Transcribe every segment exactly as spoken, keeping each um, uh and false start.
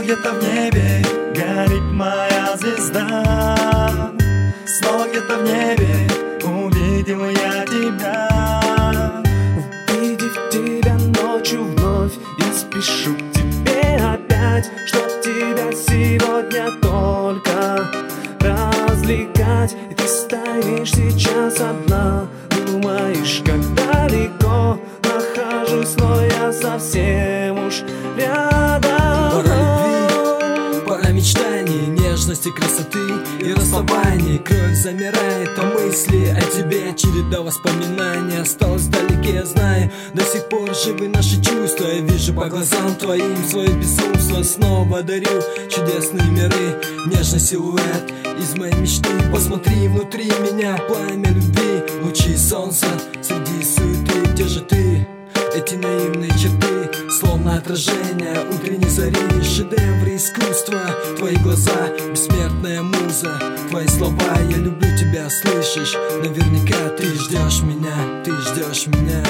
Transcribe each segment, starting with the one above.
где-то в небе горит моя звезда. Снова где-то в небе увидел я тебя. Увидев тебя ночью вновь, я спешу к тебе опять, чтоб тебя сегодня только развлекать. И ты стоишь сейчас одна, думаешь, как далеко нахожусь, но я совсем уж рядом. Пора любви, пора мечтаний, нежности, красоты и расставаний. Кровь замирает, а мысли о тебе, череда воспоминаний осталась вдалеке. Я знаю, до сих пор живы наши чувства. Я вижу по глазам твоим свое безумство. Снова дарю чудесные миры, нежный силуэт из моей мечты. Посмотри внутри меня, пламя любви, лучи солнца среди суеты. Где же ты? Эти наивные черты, словно отражение утренней зари. Шедевры искусства, твои глаза, бессмертная муза. Твои слова, я люблю тебя, слышишь? Наверняка ты ждешь меня, ты ждешь меня.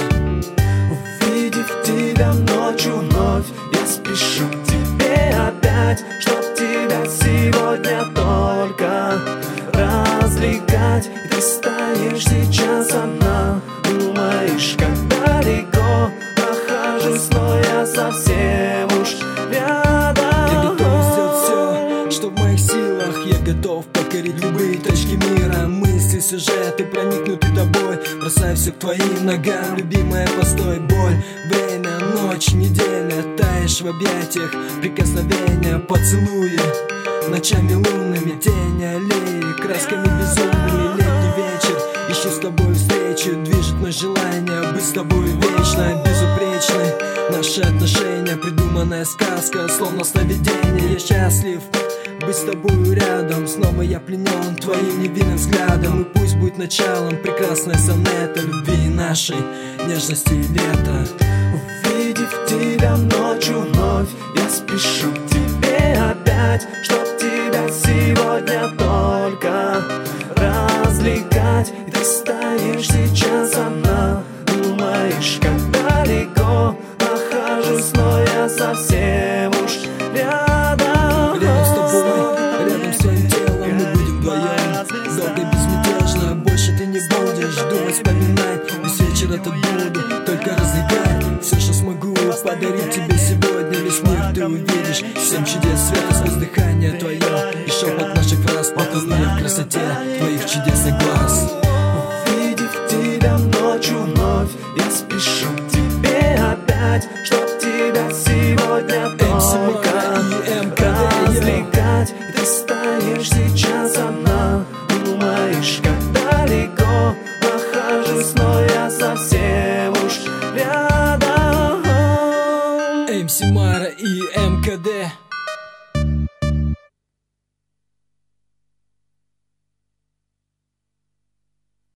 Увидев тебя ночью вновь, я спешу к тебе опять, чтоб тебя сегодня только развлекать. И ты стоишь сейчас одна, думаешь, как далеко нахожусь, но я совсем уж рядом. Я готов сделать все, что в моих силах. Я готов покорить любые точки мира. Мысли, сюжеты проникнуты тобой. Бросай все к твоим ногам, любимая, постой. Боль, время, ночь, неделя. Таешь в объятиях, прикосновения, поцелуи. Ночами лунными, тени, аллеи, красками безумными. Летний вечер, ищу с тобой встречу. Движет мое желание быть с тобой вечно. Безупречны наши отношения, придуманная сказка, словно сновидение. Я счастлив быть с тобой рядом. Снова я пленен твоим невинным взглядом. И пусть будет началом прекрасная сонета любви нашей, нежности и лета. Увидев тебя ночью вновь, я спешу к тебе опять, чтоб тебя сегодня только развлекать. И ты стоишь сейчас одна, думаешь, как далеко нахожусь, но я совсем уж рядом. Рядом с тобой, рядом с твоим телом мы будем вдвоем. Долго и безмятежно, больше ты не будешь думать, вспоминать. Весь вечер этот буду только развлекать. Все, что смогу, подарить тебе сегодня. Весь мир ты увидишь, семь чудес света сквозь дыхание твое. И шепот наших фраз потонули в красоте твоих чудесных глаз. Увидев тебя ночью вновь, я спешу к тебе опять, чтоб тебя сегодня только развлекать. И ты стоишь сейчас одна, думаешь, как далеко нахожусь, но